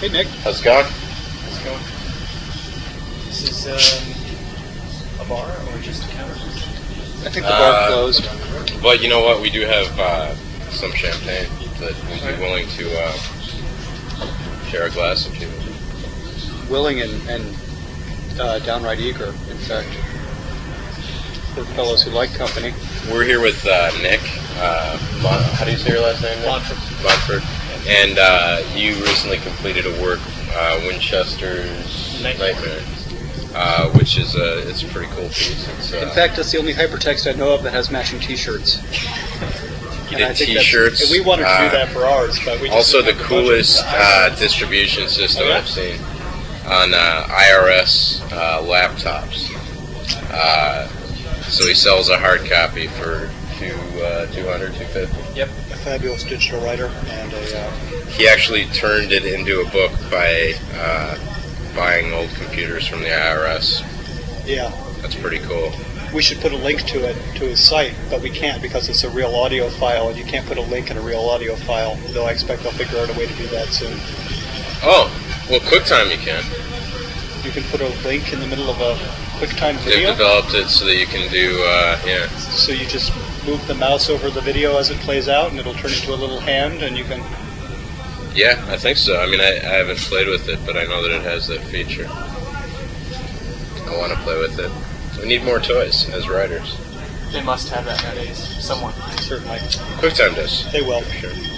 Hey, Nick. How's it going? How's it going? This is a bar or just a counter? I think the bar closed. But you know what? We do have some champagne that we'd be willing to share a glass of. Willing and downright eager, in fact. For fellows who like company. We're here with Nick. How do you say your last name? Montford. And you recently completed a work, Winchester's Nightmare, which is it's a pretty cool piece. In fact, it's the only hypertext I know of that has matching T-shirts. You did T-shirts. And we wanted to do that for ours, but we just also the coolest distribution system I've seen on IRS laptops. So he sells a hard copy for $250. Yep, a fabulous digital writer and a. He actually turned it into a book by buying old computers from the IRS. Yeah, that's pretty cool. We should put a link to it to his site, but we can't because it's a real audio file, and you can't put a link in a real audio file. Though I expect they'll figure out a way to do that soon. Oh, well, QuickTime you can. You can put a link in the middle of a QuickTime video? They've developed it so that you can do, yeah. So you just move the mouse over the video as it plays out, and it'll turn into a little hand, and you can... Yeah, I think so. I mean, I haven't played with it, but I know that it has that feature. I want to play with it. We need more toys as writers. They must have that nowadays. Someone. Certainly. QuickTime does. They will. For sure.